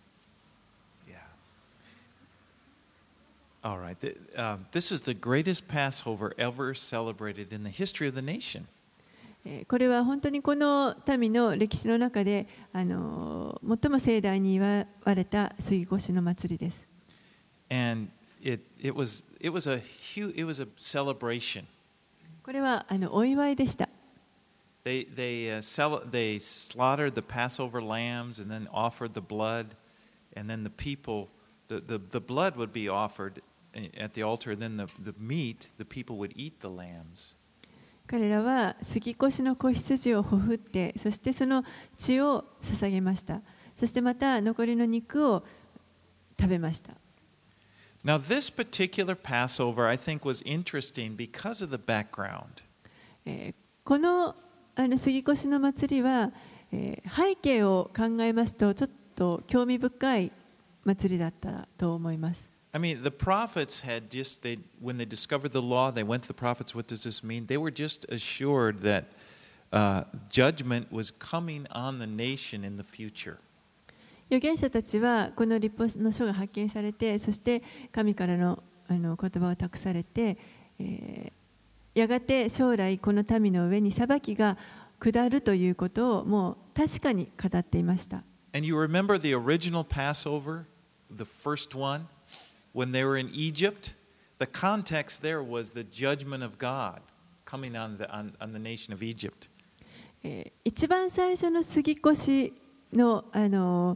All right. Uh, this is the greatest Passover ever celebrated in the history of the nation. これは本当にこの民の歴史の中であの最も盛大に祝われた杉越の祭りです。 And it, it was, it was a huge, it was a celebration. これはあのお祝いでした。 They, they, uh, sell, they slaughtered the Passover lambs and then offered the blood, and then the people, the, the, the blood would be offered at the altar, and then the, the meat, the people would eat the lambs. 彼らは杉越の子羊をほふって、そしてその血を捧げました。そしてまた残りの肉を食べました。 Now, this particular Passover, I think, was interesting because of the background. えー、このあの杉越の祭りは、えー、背景を考えますとちょっと興味深い祭りだったと思います。 I mean, the prophets had just, they, when they discovered the law, they went to the prophets, what does this mean? They were just assured that uh, judgment was coming on the nation in the future. 預言者たちはこの律法の書が発見されて、そして神からの、あの言葉を託されて、えー、やがて将来この民の上に裁きが下るということをもう確かに語っていました。 And you remember the original Passover, the first one? When they were in Egypt, the context there was the judgment of God coming on the, on, on the nation of Egypt. 一番最初の杉越の、あの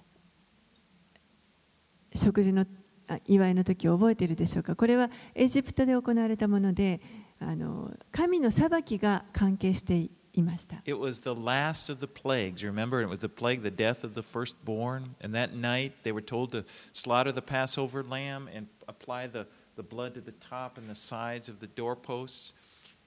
食事の祝いの時を覚えているでしょうか。これはエジプトで行われたもので、あの神の裁きが関係していました。 It was the last of the plagues. Remember, it was the plague, the death of the firstborn. And that night, they were told to slaughter the Passover lamb and apply the, the blood to the top and the sides of the doorposts.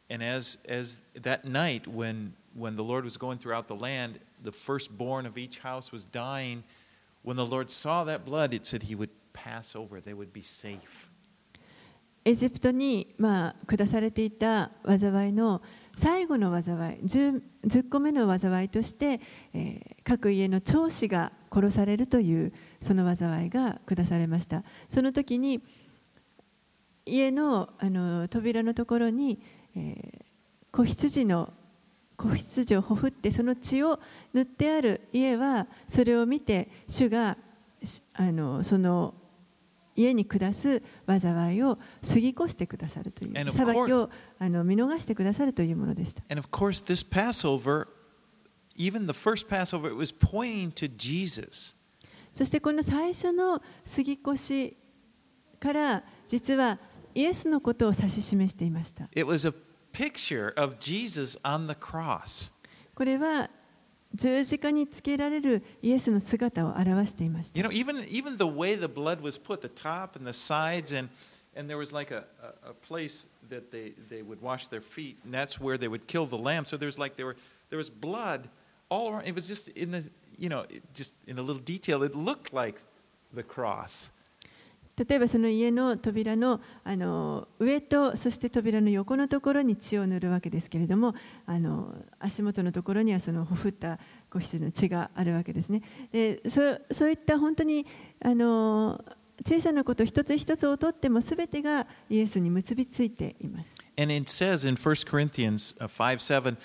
And as, as that night when, when the Lord was going throughout the land, the firstborn of each house was dying. When the Lord saw that blood, it said he would pass over. They would be safe. エジプトに、まあ、下されていた災いの最後の災い 10, 10個目の災いとして、えー、各家の長子が殺されるというその災いが下されました。その時に家 の, あの扉のところに、えー、子羊の子羊をほふってその血を塗ってある家はそれを見て主があのその家に下す災いを過ぎ越してくださるという裁きをあの見逃してくださるというものでした。 And of course, this Passover, even the first Passover, it was pointing to Jesus. そしてこの最初の過ぎ越しから実はイエスのことを指し示していました。 It was a picture of Jesus on the cross. これは十字架につけられるイエスの姿を表していました。 You know, even, even the way the blood was put, the top and the sides, and, and there was like a, a, a place that they, they would wash their feet, and that's where they would kill the lamb. So there's like there were there was blood all around. It was just in the, you know, just in a little detail. It looked like the cross. 例えばその家の扉 の, あの上とそして扉の横のところに血を塗るわけですけれども、あの足元のところにはそのほふった子羊の血があるわけですね。で そ, そういった本当にあの小さなこと一つ一つをとってもすべてがイエスに結びついています。 And it says in First Corinthians five seven,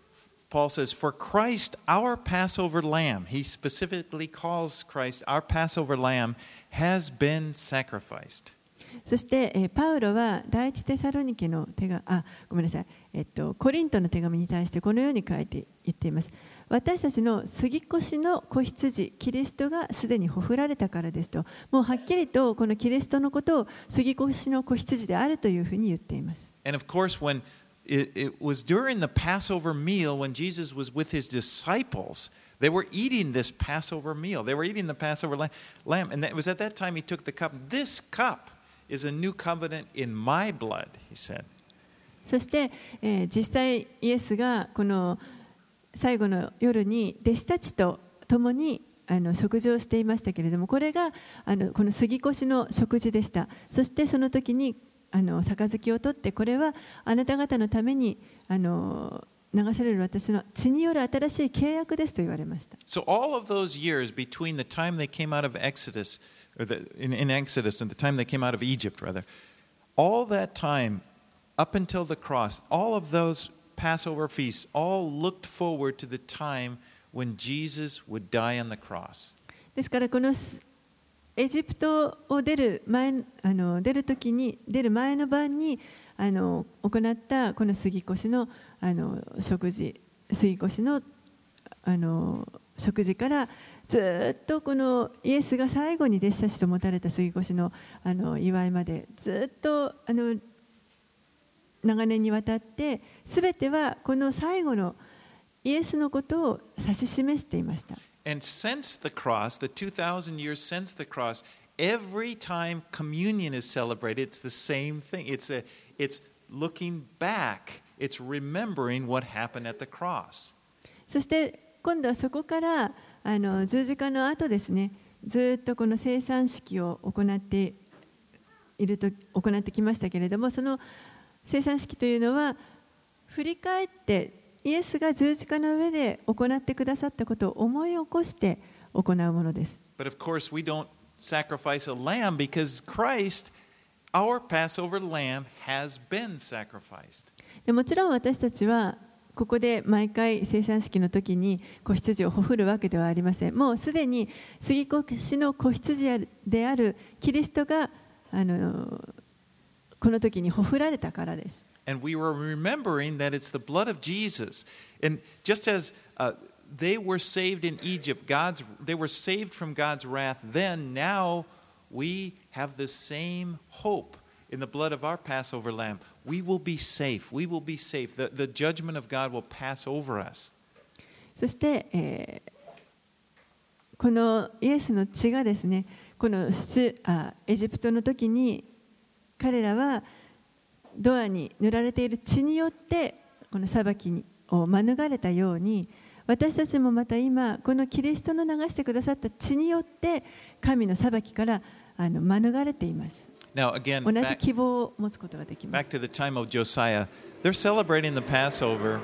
Paul says, "For Christ, our Passover lamb," he specifically calls Christ our Passover lamb, has been sacrificed. そして、えー、パウロは第一テサロニケの手があごめんなさい、えっと、コリントの手紙に対してこのように書いて言っています。私たちの過ぎ越しの子羊キリストがすでにほふられたからですと、もうはっきりとこのキリストのことを過ぎ越しの子羊であるというふうに言っています。 And of course, when it, it was during the Passover meal, when Jesus was with his disciples, they were eating this Passover meal. They were eating the Passover lamb. And it was at that time he took the cup. This cup is a new covenant in my blood, he said. そして、えー、実際イエスがこの最後の夜に弟子たちと共にあの食事をしていましたけれども、これがあのこの過ぎ越しの食事でした。そしてその時にあの杯を取って、これはあなた方のためにあの流される私の血による新しい契約ですと言われました。 So all of those years between the time they came out of Exodus, or the, in, in Exodus and the time they came out of Egypt, rather, all that time up until the cross, all of those Passover feasts all looked forward to the time when Jesus would die on the cross. ですからこのエジプトを出る前あの出る時に出る前の晩にあの行ったこの過ぎ越しのあの食事過ぎ越しのあの食事からずっとこのイエスが最後に弟子たちと持たれた過ぎ越しのあの祝いまでずっとあの長年にわたってすべてはこの最後のイエスのことを指し示していました。 And since the cross, the two thousand years since the cross, every time communion is celebrated, it's the same thing. It's a, it's looking back. It's remembering what happened at the cross. そして今度はそこからあの十字架の後ですね、ずっとこの聖餐式を行っていると行ってきましたけれども、その聖餐式というのは振り返ってイエスが十字架の上で行ってくださったことを思い起こして行うものです。 But of course, we don't sacrifice a lamb because Christ, our Passover lamb, has been sacrificed. でもちろん私たちはここで毎回聖餐式の時に子羊をほふるわけではありません。もうすでに過ぎ越しの子羊であるキリストがあのこの時にほふられたからです。 And we were remembering that it's the blood of Jesus. And just as uh, they were saved in Egypt, God's, they were saved from God's wrath, then now we have the same hope in the blood of our Passover lamb. We will be safe. We will be safe. The, the judgment of God will pass over us. そして、えー、このイエスの血がですね、この出あエジプトの時に彼らはドアに塗られている血によってこの裁きにを免れたように、私たちもまた今このキリストの流してくださった血によって神の裁きからあの免れています。 Now, again, 同じ back, 希望を持つことができます。 back to the time of Josiah, they're celebrating the Passover,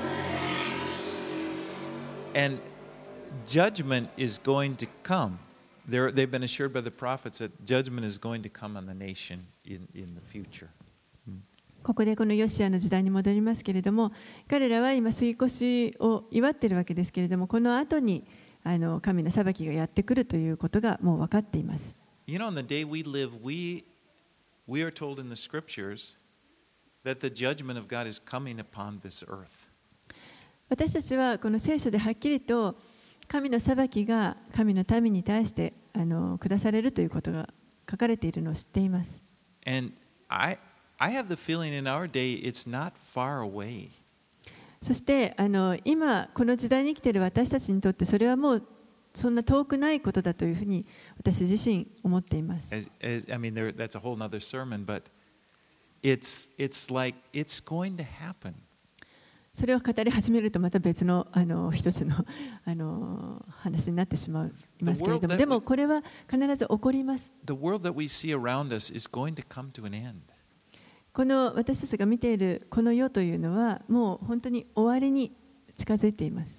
and judgment is going to come. They're, they've been assured by the prophets that judgment is going to come on the nation in, in the future. ここでこのヨシアの時代に戻りますけれども、彼らは今杉越を祝っているわけですけれども、この後にあの神の裁きがやってくるということがもう分かっています。 You know, in the day we live, we, we are told in the scriptures that the judgment of God is coming upon this earth. 私たちはこの聖書ではっきりと神の裁きが神の民に対してあの下されるということが書かれているのを知っています。 And I, I have the feeling in our day it's not far away. そしてあの今この時代に生きている私たちにとってそれはもうそんな遠くないことだというふうに私自身思っています。 As, as, I mean, there, that's a whole other sermon, but it's, it's like it's going to happen. それを語り始めるとまた別のあの一つのあの話になってしまいますけれども、でもこれは必ず起こります。 The world that we see around us is going to come to an end. この私たちが見ているこの世というのはもう本当に終わりに近づいています。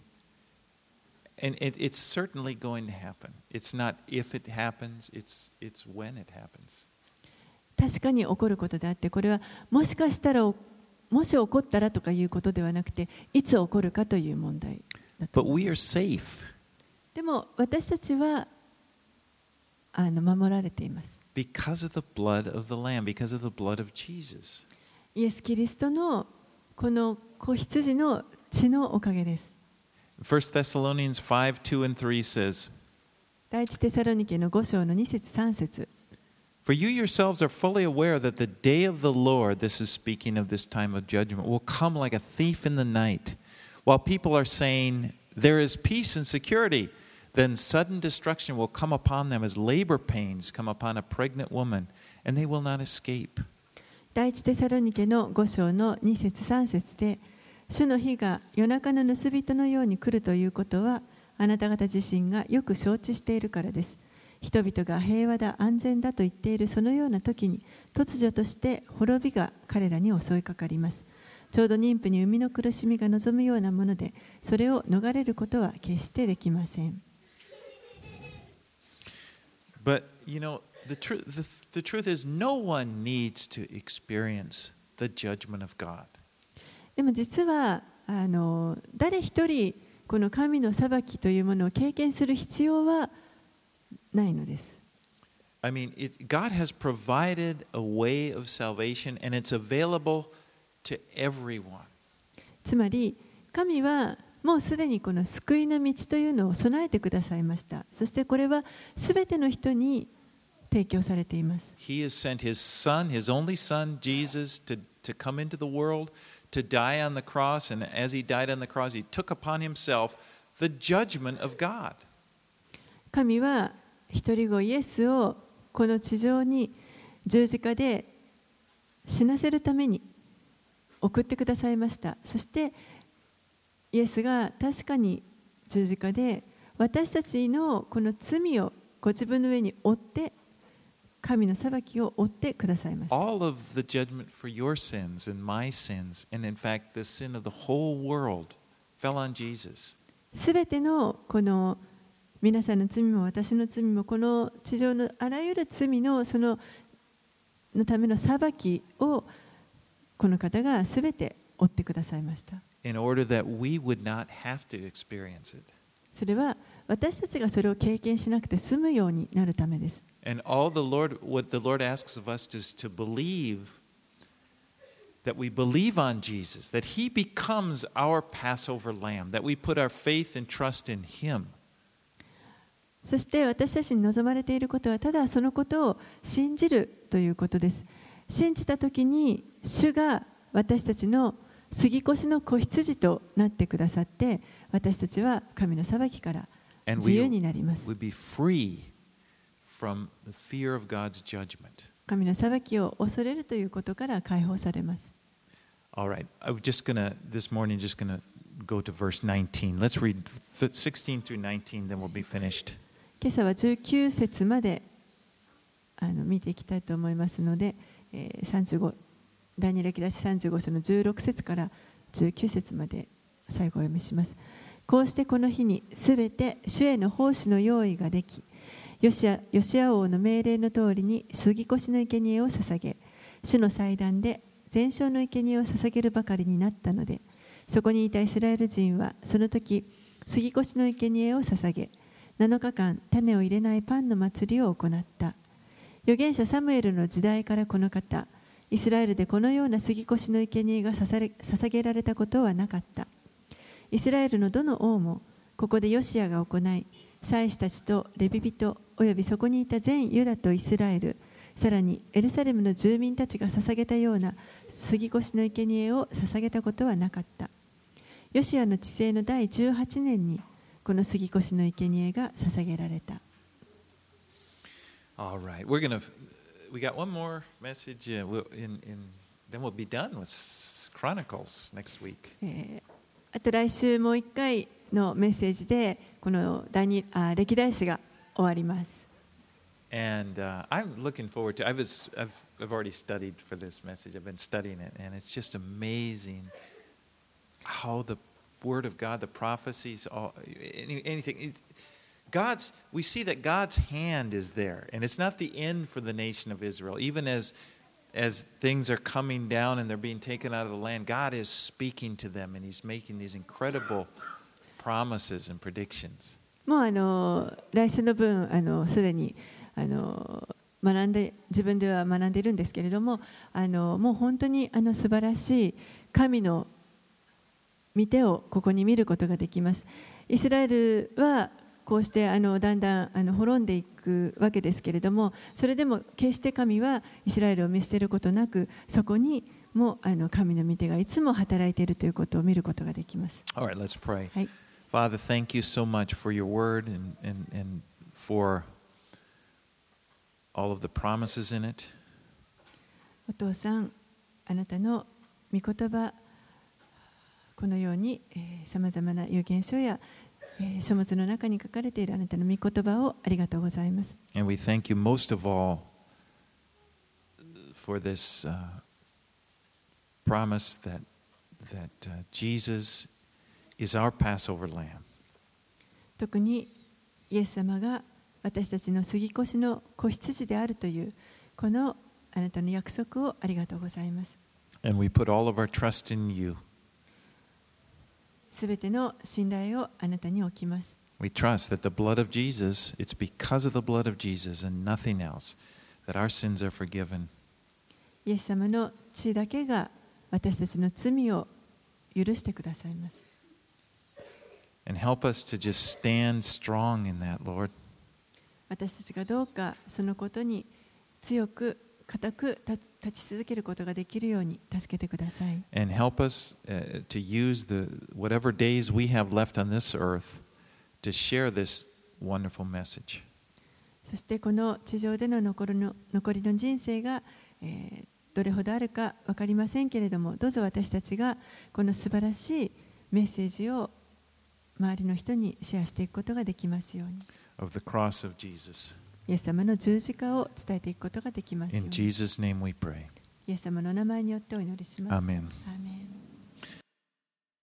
And it, it's certainly going to happen. It's not if it happens, it's, it's when it happens. 確かに起こることであって、これはもしかしたらもし起こったらとかいうことではなくて、いつ起こるかという問題だと。 But we are safe. でも私たちはあの守られています。 Because of the blood of the Lamb, because of the blood of Jesus. イエス・キリストのこの子羊の血のおかげです。 First Thessalonians five, two and three says, 第一テサロニケのご章のに節さん節。 For you yourselves are fully aware that the day of the Lord, this is speaking of this time of judgment, will come like a thief in the night. While people are saying, there is peace and security, then sudden destruction will come upon them as labor pains come upon a pregnant woman, and they will not escape. 第一テサロニケのご章のに節さん節で、主の日が夜中の盗人のように来るということは、あなた方自身がよく承知しているからです。人々が平和だ、安全だと言っているそのような時に、突如として滅びが彼らに襲いかかります。ちょうど妊婦に生みの苦しみが望むようなもので、それを逃れることは決してできません。 But, you know, the, tr- the, the truth is, no one needs to experience the judgment of God. でも実はあの誰一人この神の裁きというものを経験する必要はないのです。 I mean, it, God has provided a way of salvation, and it's available to everyone. つまり神はもうすでにこの救いの道というのを備えてくださいました。そしてこれはすべての人に提供されています。 He has sent his son, his only son, Jesus, to, to come into the world, to die on the cross, and as he died on the cross, he took upon himself the judgment of God. 神は一人子イエスをこの地上に十字架で死なせるために送ってくださいました。そしてイエスが確かに十字架で私たちのこの罪をご自分の上に負って神の裁きを負ってくださいました。 All of the judgment for your sins and my sins, and in fact the sin of the whole world, fell on Jesus. すべてのこの皆さんの罪も私の罪もこの地上のあらゆる罪のそののための裁きをこの方がすべて負ってくださいました。 In order that we would not have to experience it. それは私たちがそれを経験しなくて済むようになるためです。 And all the Lord, what the Lord asks of us is to believe that we believe on Jesus, that He becomes our Passover lamb, that we put our faith and trust in Him. そして私たちに望まれていることはただそのことを信じるということです。信じたときに主が私たちの杉越の子羊となってくださって、私たちは神の裁きから自由になります。 And we would be free from the fear of God's judgment. 神の裁きを恐れるということから解放されます。 All right. I'm just going to, this morning, just going to go to verse nineteen. Let's read sixteen through nineteen, then we'll be finished. 今朝はじゅうきゅう節まであの見ていきたいと思いますので、えー、さんじゅうご第二歴代史さんじゅうご章のじゅうろく節からじゅうきゅう節まで最後お読みします。こうしてこの日にすべて主への奉仕の用意ができ、ヨシア、ヨシア王の命令の通りに杉越の生贄を捧げ、主の祭壇で全焼の生贄を捧げるばかりになったので、そこにいたイスラエル人はその時杉越の生贄を捧げ、なのかかん種を入れないパンの祭りを行った。預言者サムエルの時代からこの方、イスラエルでこのような杉越の生贄が捧げられたことはなかった。イスラエルのどの王もここでヨシアが行い、祭司たちとレビ人およびそこにいた全ユダとイスラエル、さらにエルサレムの住民たちが捧げたような杉越の生贄を捧げたことはなかった。ヨシアの治世のだいじゅうはちねんにこの杉越の生贄が捧げられた。 All right. We're going to, we got one more message, uh, we'll, in, in, then we'll be done with Chronicles next week. えーあと来週もう一回のメッセージでこの第二あ歴代史が終わります。 And uh, I'm looking forward to. I was, I've, I've already studied for this message. I've been studying it, and it's just amazing how the Word of God, the prophecies, all, any, anything. It, God's. We see that God's hand is there, and it's not the end for the nation of Israel. Even as as things are coming down and they're being taken out of the land, God is speaking to them, and He's making these incredible promises and predictions. もうあの来週の分あのすでにあの学んで自分では学んでいるんですけれども、あのもう本当にあの素晴らしい神の御手をここに見ることができます。イスラエルはこうしてあのだんだんあの滅んでいくわけですけれども、それでも決して神はイスラエルを見捨てることなく、そこにもあの神の御手がいつも働いているということを見ることができます。 All right, let's pray. はい。 Father, thank you so much for your word and, and, and for all of the promises in it. お父さん、あなたの御言葉、このようにさまざまな預言書や書物の中に書かれているあなたの御言葉をありがとうございます。 And we thank you most of all for this uh, promise that, that uh, Jesus is our Passover lamb. 特にイエス様が私たちの杉越の子羊であるというこのあなたの約束をありがとうございます。 And we put all of our trust in you. すべての信頼をあなたに置きます。 We trust that the blood of Jesus, it's because of the blood of Jesus and nothing else, that our sins are forgiven. イエス様の血だけが私たちの罪を許してくださいます。 And help us to just stand strong in that, Lord. 私たちがどうかそのことに強く固く立ち続けることができるように助けてください。 And help us uh, to use the whatever days we have left on this earth to share this wonderful message. そしてこの地上での残りの、残りの人生が、えー、どれほどあるか分かりませんけれども、どうぞ私たちがこの素晴らしいメッセージを周りの人にシェアしていくことができますように。 Of the cross of Jesus. イエス様の十字架を伝えていくことができますよう In に。 Jesus' name we pray. イエス様の名前によってお祈りします。 Amen. アーメン。